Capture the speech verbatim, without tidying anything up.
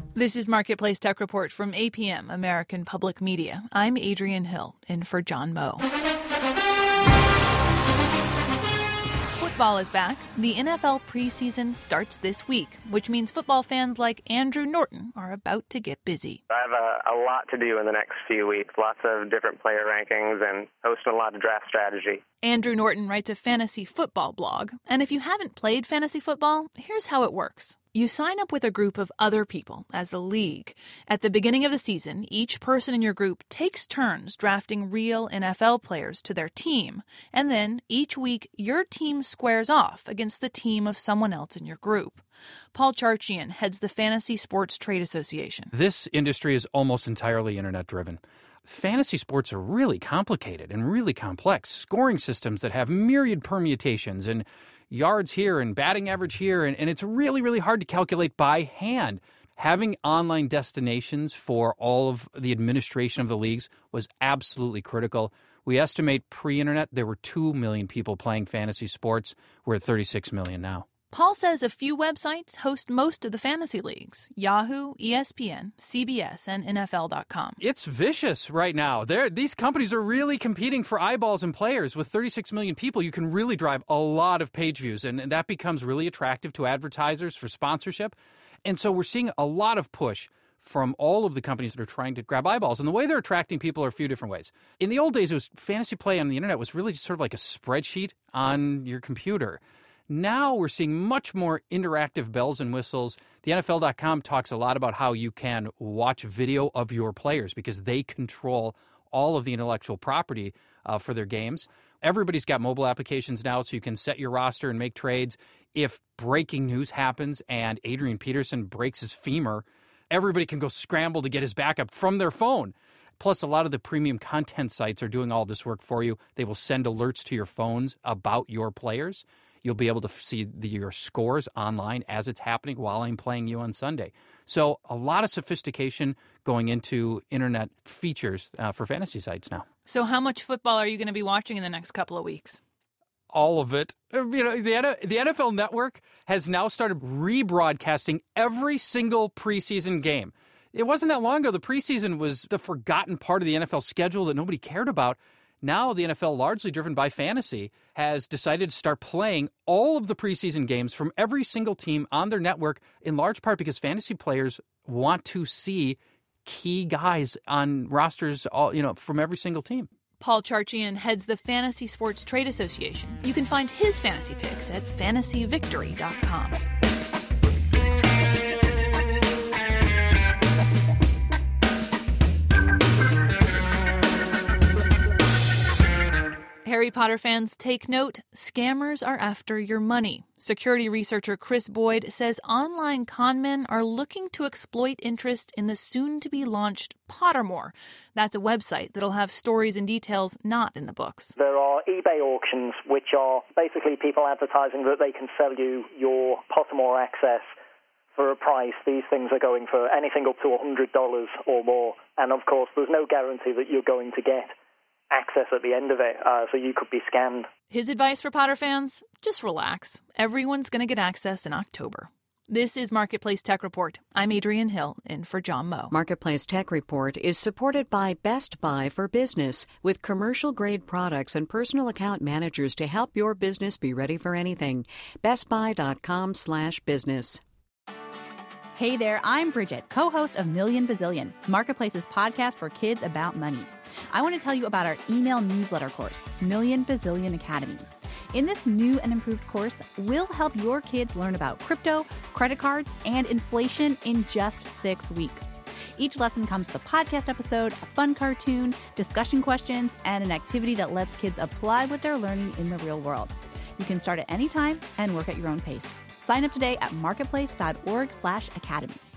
This is Marketplace Tech Report from A P M, American Public Media. I'm Adrienne Hill, in for John Moe. Football is back. The N F L preseason starts this week, which means football fans like Andrew Norton are about to get busy. I have a, a lot to do in the next few weeks, lots of different player rankings and hosting a lot of draft strategy. Andrew Norton writes a fantasy football blog, and if you haven't played fantasy football, here's how it works. You sign up with a group of other people as a league. At the beginning of the season, each person in your group takes turns drafting real N F L players to their team. And then, each week, your team squares off against the team of someone else in your group. Paul Charchian heads the Fantasy Sports Trade Association. This industry is almost entirely internet-driven. Fantasy sports are really complicated and really complex. Scoring systems that have myriad permutations and yards here and batting average here, and, and it's really, really hard to calculate by hand. Having online destinations for all of the administration of the leagues was absolutely critical. We estimate pre-internet there were two million people playing fantasy sports. We're at thirty-six million now. Paul says a few websites host most of the fantasy leagues: Yahoo, E S P N, C B S, and N F L dot com. It's vicious right now. They're, these companies are really competing for eyeballs and players. With thirty-six million people, you can really drive a lot of page views, and, and that becomes really attractive to advertisers for sponsorship. And so we're seeing a lot of push from all of the companies that are trying to grab eyeballs. And the way they're attracting people are a few different ways. In the old days, it was fantasy play on the internet was really just sort of like a spreadsheet on your computer. Now we're seeing much more interactive bells and whistles. The N F L dot com talks a lot about how you can watch video of your players because they control all of the intellectual property uh, for their games. Everybody's got mobile applications now, so you can set your roster and make trades. If breaking news happens and Adrian Peterson breaks his femur, everybody can go scramble to get his backup from their phone. Plus, a lot of the premium content sites are doing all this work for you. They will send alerts to your phones about your players. You'll be able to see the, your scores online as it's happening while I'm playing you on Sunday. So a lot of sophistication going into internet features uh, for fantasy sites now. So how much football are you going to be watching in the next couple of weeks? All of it. You know, the, the N F L Network has now started rebroadcasting every single preseason game. It wasn't that long ago. The preseason was the forgotten part of the N F L schedule that nobody cared about. Now the N F L, largely driven by fantasy, has decided to start playing all of the preseason games from every single team on their network, in large part because fantasy players want to see key guys on rosters, all you know, from every single team. Paul Charchian heads the Fantasy Sports Trade Association. You can find his fantasy picks at fantasy victory dot com. Harry Potter fans, take note. Scammers are after your money. Security researcher Chris Boyd says online conmen are looking to exploit interest in the soon-to-be-launched Pottermore. That's a website that'll have stories and details not in the books. There are eBay auctions, which are basically people advertising that they can sell you your Pottermore access for a price. These things are going for anything up to one hundred dollars or more. And, of course, there's no guarantee that you're going to get access at the end of it, uh, so you could be scammed. His advice for Potter fans? Just relax. Everyone's going to get access in October. This is Marketplace Tech Report. I'm Adrienne Hill, in for John Moe. Marketplace Tech Report is supported by Best Buy for Business, with commercial-grade products and personal account managers to help your business be ready for anything. bestbuy.com slash business. Hey there, I'm Bridget, co-host of Million Bazillion, Marketplace's podcast for kids about money. I want to tell you about our email newsletter course, Million Bazillion Academy. In this new and improved course, we'll help your kids learn about crypto, credit cards, and inflation in just six weeks. Each lesson comes with a podcast episode, a fun cartoon, discussion questions, and an activity that lets kids apply what they're learning in the real world. You can start at any time and work at your own pace. Sign up today at marketplace.org slash academy.